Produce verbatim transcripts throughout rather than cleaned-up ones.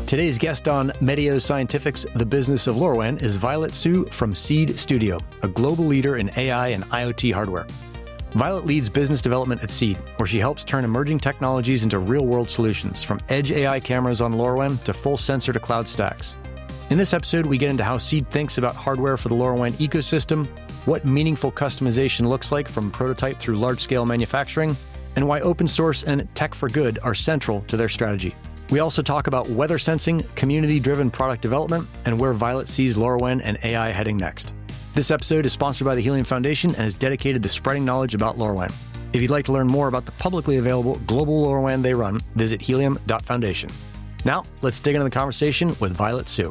Today's guest on Medio Scientific's The Business of LoRaWAN is Violet Su from Seed Studio, a global leader in A I and IoT hardware. Violet leads business development at Seed, where she helps turn emerging technologies into real-world solutions, from edge A I cameras on LoRaWAN to full sensor-to-cloud stacks. In this episode, we get into how Seed thinks about hardware for the LoRaWAN ecosystem, what meaningful customization looks like from prototype through large-scale manufacturing, and why open source and tech for good are central to their strategy. We also talk about weather sensing, community-driven product development, and where Violet sees LoRaWAN and A I heading next. This episode is sponsored by the Helium Foundation and is dedicated to spreading knowledge about LoRaWAN. If you'd like to learn more about the publicly available global LoRaWAN they run, visit helium dot foundation. Now, let's dig into the conversation with Violet Su.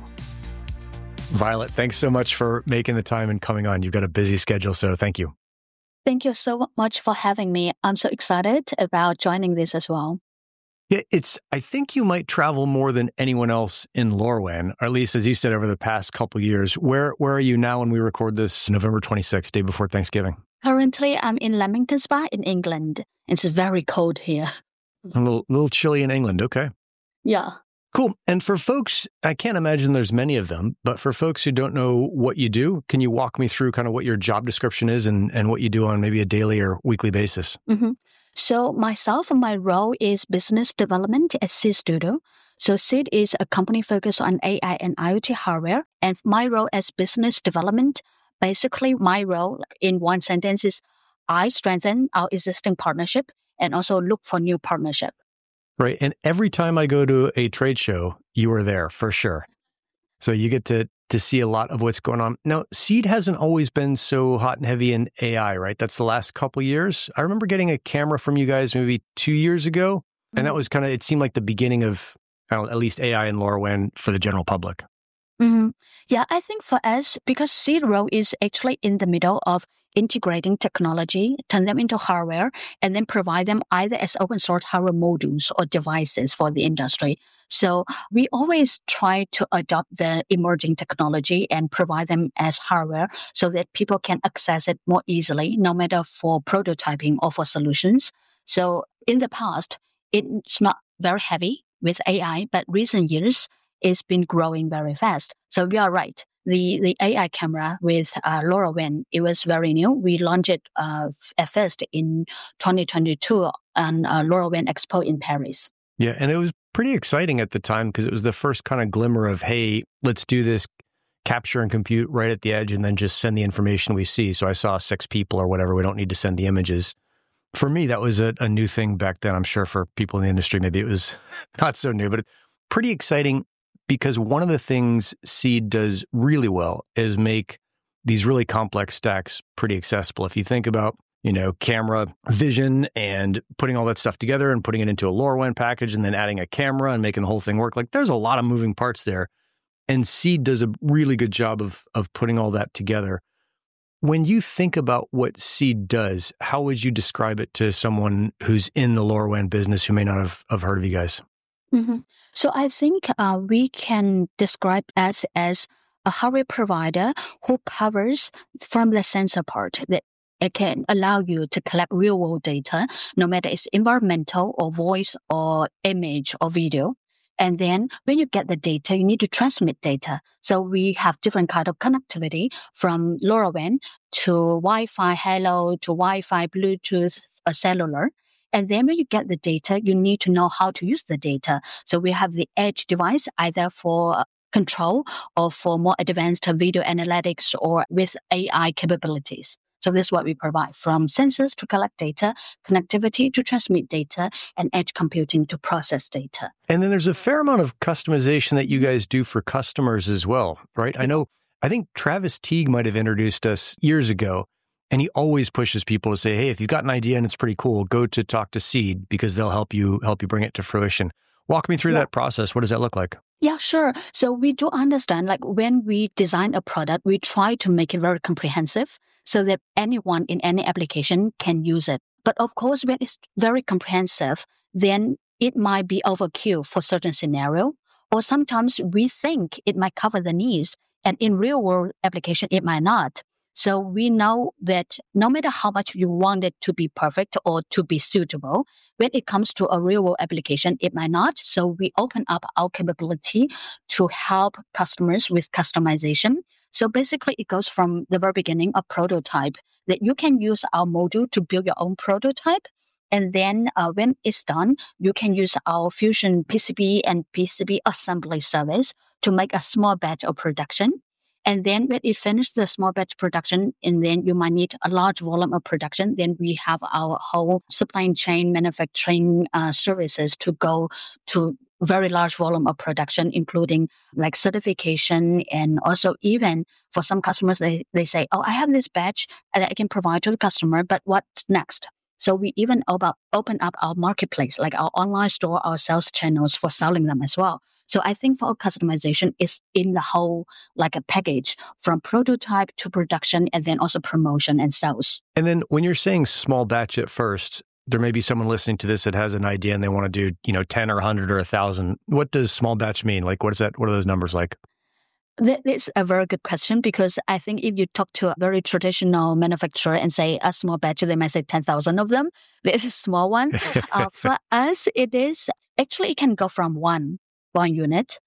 Violet, thanks so much for making the time and coming on. You've got a busy schedule, so thank you. Thank you so much for having me. I'm so excited about joining this as well. Yeah, it's. I think you might travel more than anyone else in LoRaWAN, or at least as you said over the past couple of years. Where Where are you now when we record this November twenty-sixth, day before Thanksgiving? Currently, I'm in Leamington Spa in England. It's very cold here. A little, little chilly in England. Okay. Yeah. Cool. And for folks, I can't imagine there's many of them, but for folks who don't know what you do, can you walk me through kind of what your job description is and, and what you do on maybe a daily or weekly basis? Mm-hmm. So myself, my role is business development at Seed Studio. So Seed is a company focused on A I and IoT hardware. And my role as business development, basically my role in one sentence is I strengthen our existing partnership and also look for new partnership. Right. And every time I go to a trade show, you are there for sure. So you get to to see a lot of what's going on. Now, Seed hasn't always been so hot and heavy in A I, right? That's the last couple of years. I remember getting a camera from you guys maybe two years ago. And that was kind of, it seemed like the beginning of I don't know, at least A I and LoRaWAN for the general public. Mm-hmm. Yeah, I think for us, because Seed role is actually in the middle of integrating technology, turn them into hardware, and then provide them either as open source hardware modules or devices for the industry. So we always try to adopt the emerging technology and provide them as hardware so that people can access it more easily, no matter for prototyping or for solutions. So in the past, it's not very heavy with A I, but recent years, it's been growing very fast. So you are right. The the A I camera with uh, LoRaWAN, it was very new. We launched it uh, at first in twenty twenty-two on uh, LoRaWAN Expo in Paris. Yeah, and it was pretty exciting at the time because it was the first kind of glimmer of, hey, let's do this capture and compute right at the edge and then just send the information we see. So I saw six people or whatever. We don't need to send the images. For me, that was a, a new thing back then. I'm sure for people in the industry, maybe it was not so new, but pretty exciting. Because one of the things Seed does really well is make these really complex stacks pretty accessible. If you think about, you know, camera vision and putting all that stuff together and putting it into a LoRaWAN package and then adding a camera and making the whole thing work, like there's a lot of moving parts there. And Seed does a really good job of of putting all that together. When you think about what Seed does, how would you describe it to someone who's in the LoRaWAN business who may not have, have heard of you guys? Mm-hmm. So I think uh, we can describe us as a hardware provider who covers from the sensor part that it can allow you to collect real world data, no matter it's environmental or voice or image or video. And then when you get the data, you need to transmit data. So we have different kind of connectivity from LoRaWAN to Wi-Fi, Halo, to Wi-Fi, Bluetooth, uh, cellular. And then when you get the data, you need to know how to use the data. So we have the edge device either for control or for more advanced video analytics or with A I capabilities. So this is what we provide, from sensors to collect data, connectivity to transmit data, and edge computing to process data. And then there's a fair amount of customization that you guys do for customers as well, right? I know, I think Travis Teague might have introduced us years ago. And he always pushes people to say, hey, if you've got an idea and it's pretty cool, go to talk to Seed because they'll help you help you bring it to fruition. Walk me through Yeah. that process. What does that look like? Yeah, sure. So we do understand, like when we design a product, we try to make it very comprehensive so that anyone in any application can use it. But of course, when it's very comprehensive, then it might be overkill for certain scenario, or sometimes we think it might cover the needs, and in real world application, it might not. So we know that no matter how much you want it to be perfect or to be suitable, when it comes to a real world application, it might not. So we open up our capability to help customers with customization. So basically, it goes from the very beginning, a prototype that you can use our module to build your own prototype. And then uh, when it's done, you can use our Fusion P C B and P C B assembly service to make a small batch of production. And then when it finishes the small batch production, and then you might need a large volume of production, then we have our whole supply chain manufacturing uh, services to go to very large volume of production, including like certification. And also even for some customers, they, they say, oh, I have this batch that I can provide to the customer, but what's next? So we even about open up our marketplace, like our online store, our sales channels for selling them as well. So I think for customization is in the whole, like a package from prototype to production and then also promotion and sales. And then when you're saying small batch at first, there may be someone listening to this that has an idea and they want to do, you know, ten or one hundred or one thousand. What does small batch mean? Like, what is that? What are those numbers like? That is a very good question, because I think if you talk to a very traditional manufacturer and say a small batch, they might say ten thousand of them. This is a small one. uh, for us, it is actually, it can go from one, one unit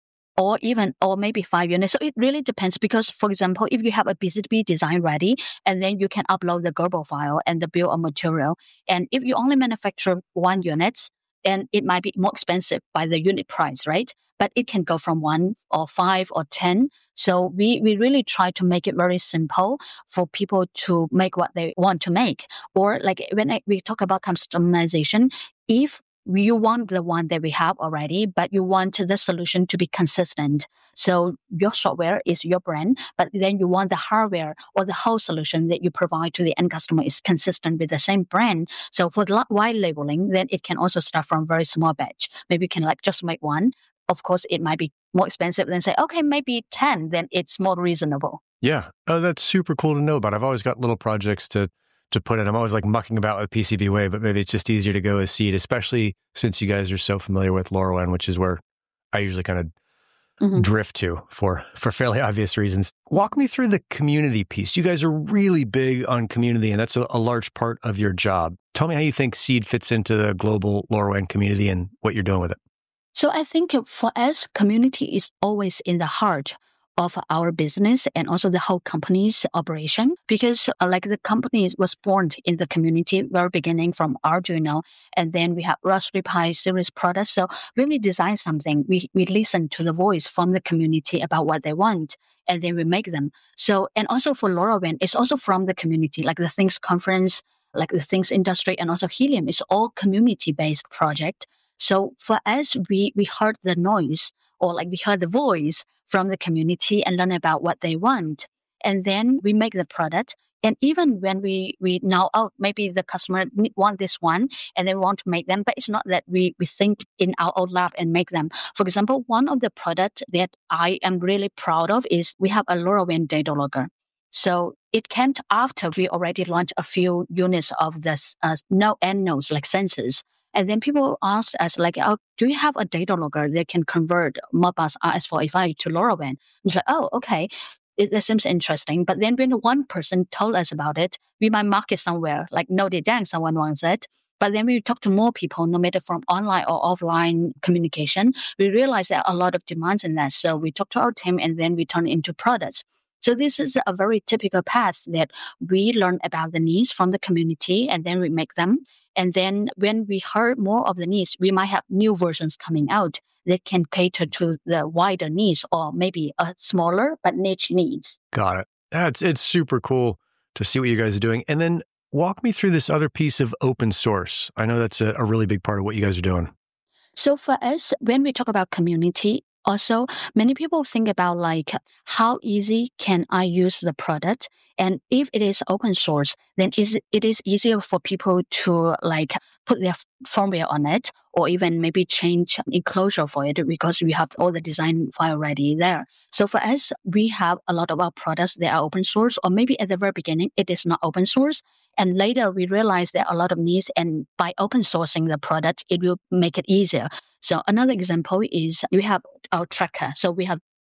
or even, or maybe five units. So it really depends, because, for example, if you have a P C B design ready, and then you can upload the Gerber file and the bill of material. And if you only manufacture one unit, and it might be more expensive by the unit price, right? But it can go from one or five or ten. So we, we really try to make it very simple for people to make what they want to make. Or like when I, we talk about customization, if you want the one that we have already, but you want the solution to be consistent. So your software is your brand, but then you want the hardware or the whole solution that you provide to the end customer is consistent with the same brand. So for the white labeling, then it can also start from very small batch. Maybe you can like just make one. Of course, it might be more expensive than say, okay, maybe ten, then it's more reasonable. Yeah. Oh, that's super cool to know about. I've always got little projects to to put in. I'm always like mucking about with P C B Wave, but maybe it's just easier to go with Seed, especially since you guys are so familiar with LoRaWAN, which is where I usually kind of mm-hmm. drift to for, for fairly obvious reasons. Walk me through the community piece. You guys are really big on community, and that's a, a large part of your job. Tell me how you think Seed fits into the global LoRaWAN community and what you're doing with it. So I think for us, community is always in the heart of our business and also the whole company's operation, because uh, like the company was born in the community very beginning from Arduino, and then we have Raspberry Pi series products. So when we design something, we, we listen to the voice from the community about what they want, and then we make them. So, and also for LoRaWAN, it's also from the community, like the Things Conference, like the Things Industry, and also Helium is all community-based project. So for us, we, we heard the noise, or like we heard the voice from the community and learn about what they want. And then we make the product. And even when we, we know, oh, maybe the customer want this one and they want to make them, but it's not that we, we think in our own lab and make them. For example, one of the products that I am really proud of is we have a LoRaWAN data logger. So it came after we already launched a few units of this uh, no end nodes, like sensors. And then people asked us, like, oh, do you have a data logger that can convert Modbus R S four eighty-five to LoRaWAN? It's like, oh, okay. It, it seems interesting. But then when one person told us about it, we might mark it somewhere, like, no, they dang, someone wants it. But then we talk to more people, no matter from online or offline communication, we realize there are a lot of demands in that. So we talk to our team and then we turn it into products. So this is a very typical path that we learn about the needs from the community and then we make them. And then when we heard more of the needs, we might have new versions coming out that can cater to the wider needs or maybe a smaller but niche needs. Got it. That's, it's super cool to see what you guys are doing. And then walk me through this other piece of open source. I know that's a, a really big part of what you guys are doing. So for us, when we talk about community, also, many people think about like, how easy can I use the product? And if it is open source, then is it is easier for people to like put their firmware on it, or even maybe change enclosure for it because we have all the design file ready there. So for us, we have a lot of our products that are open source, or maybe at the very beginning, it is not open source. And later we realize there are a lot of needs, and by open sourcing the product, it will make it easier. So another example is we have our tracker. So we have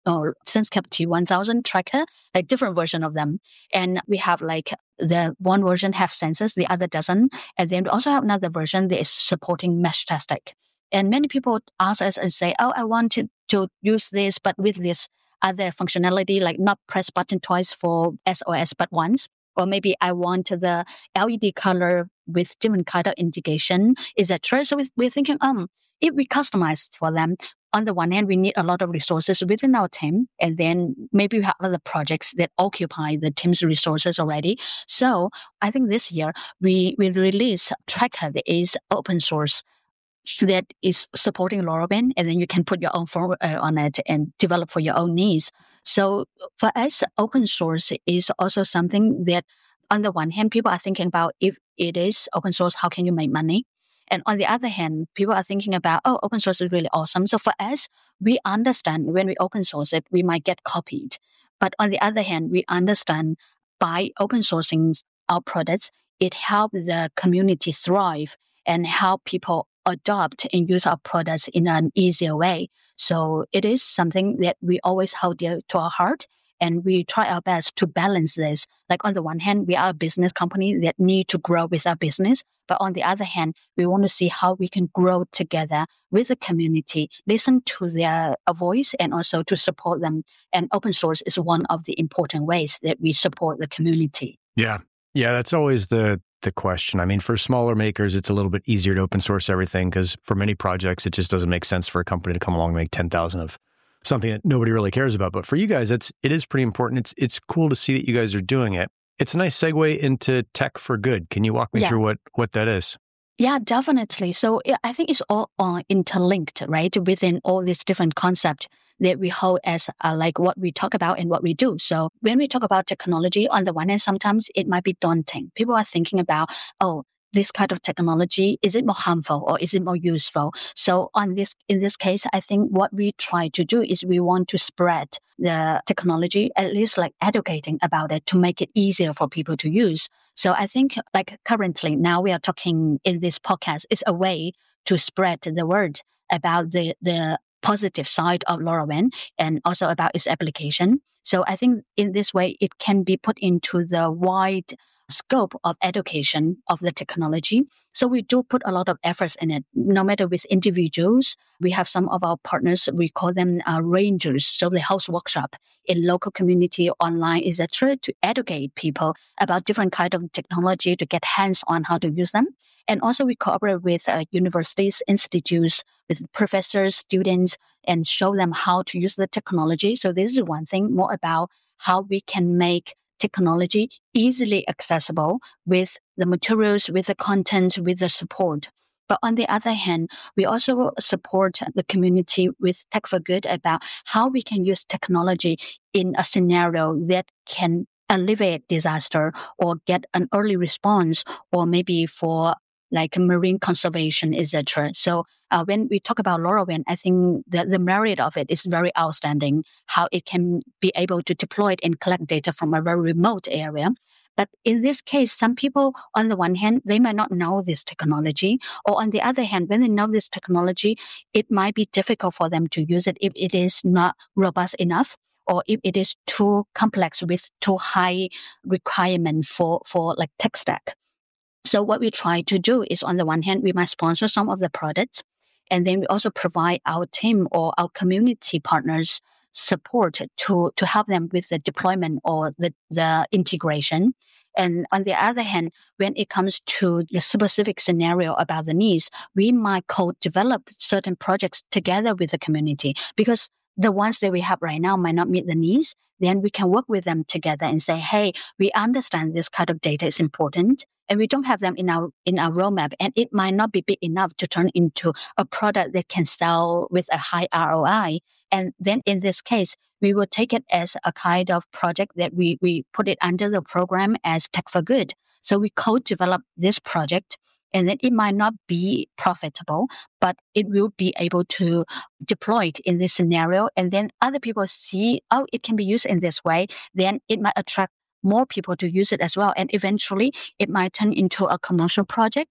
or SenseCap T one thousand tracker, like different version of them. And we have like the one version have sensors, the other doesn't. And then we also have another version that is supporting Meshtastic. And many people ask us and say, oh, I want to, to use this, but with this other functionality, like not press button twice for S O S, but once. Or maybe I want the L E D color with different kind of indication, et cetera. So we're thinking, um, if we customize for them, on the one hand, we need a lot of resources within our team, and then maybe we have other projects that occupy the team's resources already. So I think this year we we release a tracker that is open source, that is supporting LoRaWAN, and then you can put your own form uh, on it and develop for your own needs. So for us, open source is also something that, on the one hand, people are thinking about, if it is open source, how can you make money? And on the other hand, people are thinking about, oh, open source is really awesome. So for us, we understand when we open source it, we might get copied. But on the other hand, we understand by open sourcing our products, it helps the community thrive and help people adopt and use our products in an easier way. So it is something that we always hold dear to our heart, and we try our best to balance this. Like on the one hand, we are a business company that need to grow with our business. But on the other hand, we want to see how we can grow together with the community, listen to their voice, and also to support them. And open source is one of the important ways that we support the community. Yeah. Yeah, that's always the the question. I mean, for smaller makers, it's a little bit easier to open source everything, because for many projects, it just doesn't make sense for a company to come along and make ten thousand of something that nobody really cares about. But for you guys, it's it is pretty important. It's it's cool to see that you guys are doing it. It's a nice segue into Tech for Good. Can you walk me Yeah. through what what that is? Yeah, definitely. So yeah, I think it's all uh, interlinked, right? Within all these different concepts that we hold as uh, like what we talk about and what we do. So when we talk about technology, on the one hand, sometimes it might be daunting. People are thinking about, oh, this kind of technology, is it more harmful or is it more useful? So on this, in this case, I think what we try to do is we want to spread the technology, at least like educating about it, to make it easier for people to use. So I think like currently now we are talking in this podcast is a way to spread the word about the, the positive side of LoRaWAN and also about its application. So I think in this way, it can be put into the wide scope of education of the technology. So we do put a lot of efforts in it, no matter with individuals. We have some of our partners, we call them uh, rangers. So they host workshop in local community, online, et cetera, to educate people about different kind of technology, to get hands on how to use them. And also we cooperate with uh, universities, institutes, with professors, students, and show them how to use the technology. So this is one thing, more about how we can make technology easily accessible with the materials, with the content, with the support. But on the other hand, we also support the community with Tech for Good about how we can use technology in a scenario that can alleviate disaster or get an early response, or maybe for like marine conservation, et cetera. So uh, when we talk about LoRaWAN, I think the, the merit of it is very outstanding, how it can be able to deploy it and collect data from a very remote area. But in this case, some people, on the one hand, they might not know this technology, or on the other hand, when they know this technology, it might be difficult for them to use it if it is not robust enough, or if it is too complex with too high requirement for, for like tech stack. So what we try to do is, on the one hand, we might sponsor some of the products, and then we also provide our team or our community partners support to, to help them with the deployment or the, the integration. And on the other hand, when it comes to the specific scenario about the needs, we might co-develop certain projects together with the community, because the ones that we have right now might not meet the needs. Then we can work with them together and say, hey, we understand this kind of data is important, and we don't have them in our in our roadmap, and it might not be big enough to turn into a product that can sell with a high R O I. And then in this case, we will take it as a kind of project that we, we put it under the program as Tech for Good. So we co-develop this project, and then it might not be profitable, but it will be able to deploy it in this scenario. And then other people see, oh, it can be used in this way. Then it might attract more people to use it as well. And eventually it might turn into a commercial project.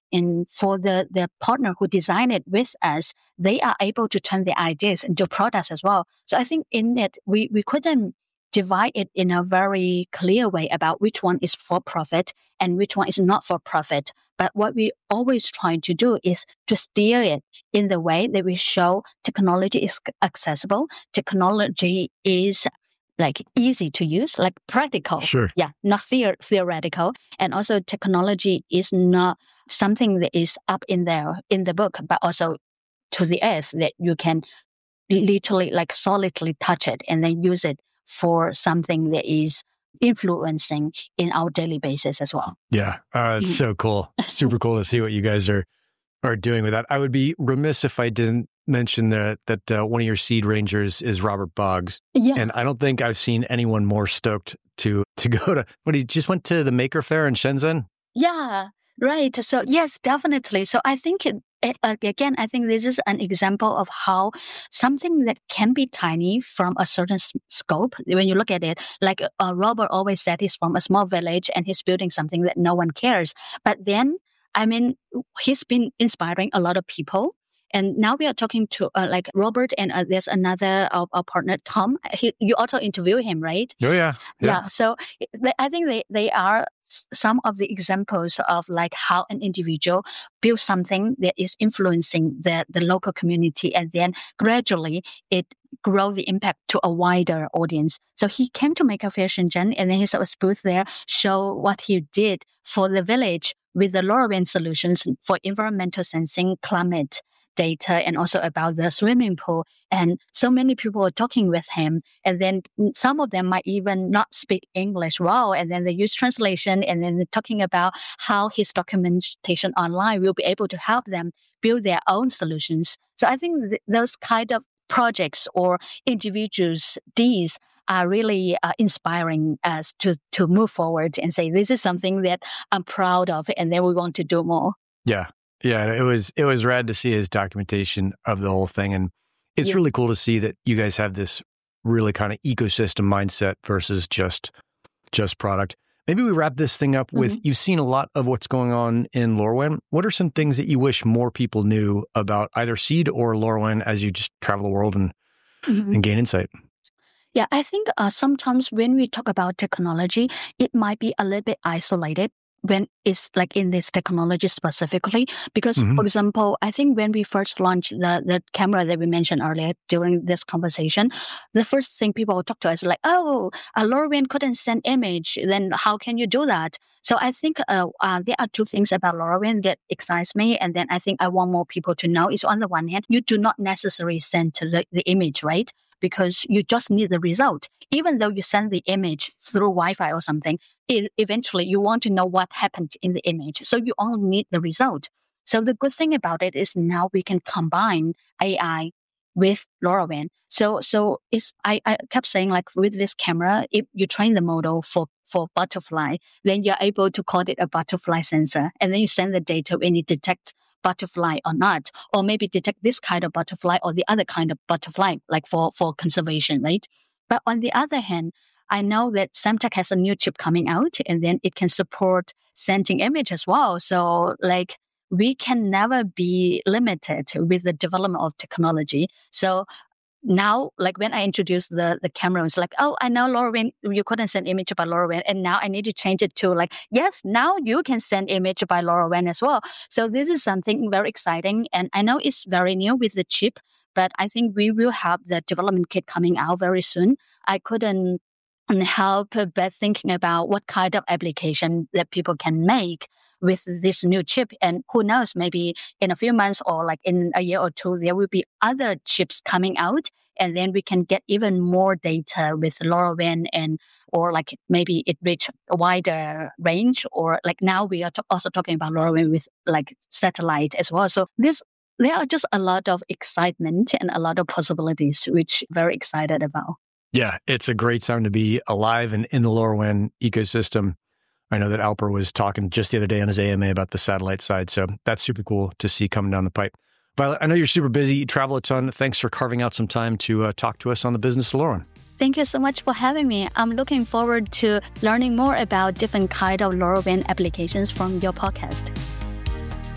And for the, the partner who designed it with us, they are able to turn the ideas into products as well. So I think in it, we, we couldn't divide it in a very clear way about which one is for profit and which one is not for profit. But what we always try to do is to steer it in the way that we show technology is accessible, technology is like easy to use, like practical. Sure. Yeah, not the- theoretical. And also technology is not something that is up in there in the book, but also to the earth that you can literally like solidly touch it and then use it for something that is influencing in our daily basis as well. Yeah, uh, it's so cool. Super cool to see what you guys are are doing with that. I would be remiss if I didn't mention that that uh, one of your seed rangers is Robert Boggs. Yeah. And I don't think I've seen anyone more stoked to to go to, what, he just went to the Maker Faire in Shenzhen? Yeah, right. So yes, definitely. So I think it, it, uh, again, I think this is an example of how something that can be tiny from a certain s- scope, when you look at it, like uh, Robert always said, he's from a small village and he's building something that no one cares. But then, I mean, he's been inspiring a lot of people. And now we are talking to uh, like Robert, and uh, there's another uh, our partner, Tom. He, you also interview him, right? Oh, yeah. Yeah. Yeah. So they, I think they, they are s- some of the examples of like how an individual builds something that is influencing the, the local community, and then gradually it grow the impact to a wider audience. So he came to Maker Faire Shenzhen, and then his booth there show what he did for the village with the LoRaWAN solutions for environmental sensing, climate data, and also about the swimming pool. And so many people were talking with him. And then some of them might even not speak English well. And then they use translation, and then they're talking about how his documentation online will be able to help them build their own solutions. So I think th- those kind of projects or individuals, these are really uh, inspiring us to, to move forward and say, this is something that I'm proud of, and then we want to do more. Yeah. Yeah, it was it was rad to see his documentation of the whole thing. And it's Yeah. really cool to see that you guys have this really kind of ecosystem mindset versus just just product. Maybe we wrap this thing up with, you've seen a lot of what's going on in LoRaWAN. What are some things that you wish more people knew about either Seed or LoRaWAN as you just travel the world and, Mhm. and gain insight? Yeah, I think uh, sometimes when we talk about technology, it might be a little bit isolated when it's like in this technology specifically. Because, Mhm. for example, I think when we first launched the, the camera that we mentioned earlier during this conversation, the first thing people would talk to us like, oh, a LoRaWAN couldn't send image. Then how can you do that? So I think uh, uh, there are two things about LoRaWAN that excites me. And then I think I want more people to know is, on the one hand, you do not necessarily send to the, the image, right? Because you just need the result. Even though you send the image through Wi-Fi or something, it, eventually you want to know what happened in the image. So you only need the result. So the good thing about it is now we can combine A I with LoRaWAN. So so it's I, I kept saying, like, with this camera, if you train the model for, for butterfly, then you're able to call it a butterfly sensor. And then you send the data when it detects butterfly or not, or maybe detect this kind of butterfly or the other kind of butterfly, like for, for conservation, right? But on the other hand, I know that Semtech has a new chip coming out, and then it can support sending image as well. So like we can never be limited with the development of technology. So now, like when I introduced the, the camera, it's like, oh, I know LoRaWAN, you couldn't send image by LoRaWAN. And now I need to change it to like, yes, now you can send image by LoRaWAN as well. So this is something very exciting. And I know it's very new with the chip, but I think we will have the development kit coming out very soon. I couldn't help but thinking about what kind of application that people can make with this new chip. And who knows, maybe in a few months or like in a year or two, there will be other chips coming out, and then we can get even more data with LoRaWAN, and or like maybe it reach a wider range, or like now we are t- also talking about LoRaWAN with like satellite as well. So this there are just a lot of excitement and a lot of possibilities, which I'm very excited about. Yeah, it's a great time to be alive and in the LoRaWAN ecosystem. I know that Alper was talking just the other day on his A M A about the satellite side, so that's super cool to see coming down the pipe. Violet, I know you're super busy, you travel a ton. Thanks for carving out some time to uh, talk to us on the business of LoRaWAN. Thank you so much for having me. I'm looking forward to learning more about different kind of LoRaWAN applications from your podcast.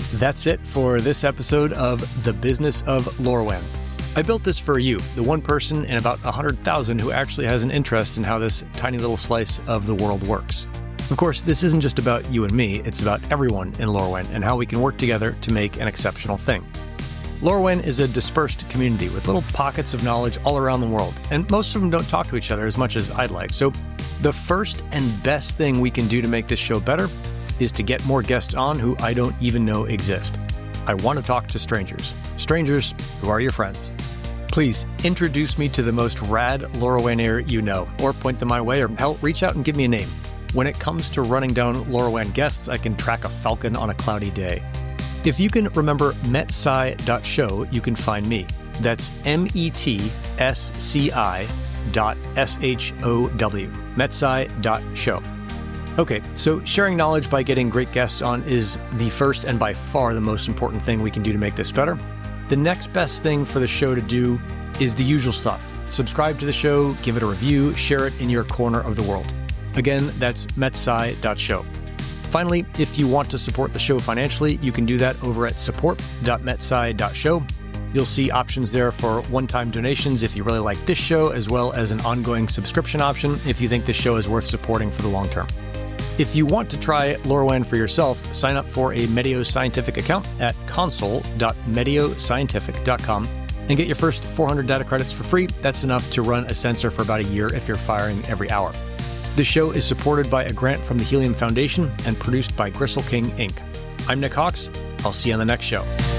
That's it for this episode of The Business of LoRaWAN. I built this for you, the one person in about one hundred thousand who actually has an interest in how this tiny little slice of the world works. Of course, this isn't just about you and me, it's about everyone in LoRaWAN and how we can work together to make an exceptional thing. LoRaWAN is a dispersed community with little pockets of knowledge all around the world, and most of them don't talk to each other as much as I'd like. So the first and best thing we can do to make this show better is to get more guests on who I don't even know exist. I want to talk to strangers. Strangers who are your friends. Please introduce me to the most rad LoRaWANer you know, or point them my way, or hell, reach out and give me a name. When it comes to running down LoRaWAN guests, I can track a falcon on a cloudy day. If you can remember metsci dot show, you can find me. That's M E T S C I dot S H O W, metsci dot show. Okay, so sharing knowledge by getting great guests on is the first and by far the most important thing we can do to make this better. The next best thing for the show to do is the usual stuff. Subscribe to the show, give it a review, share it in your corner of the world. Again, that's metsci dot show. Finally, if you want to support the show financially, you can do that over at support dot metsci dot show. You'll see options there for one-time donations if you really like this show, as well as an ongoing subscription option if you think this show is worth supporting for the long term. If you want to try LoRaWAN for yourself, sign up for a Medio Scientific account at console dot medio scientific dot com and get your first four hundred data credits for free. That's enough to run a sensor for about a year if you're firing every hour. This show is supported by a grant from the Helium Foundation and produced by Gristle King, Incorporated. I'm Nick Hawks. I'll see you on the next show.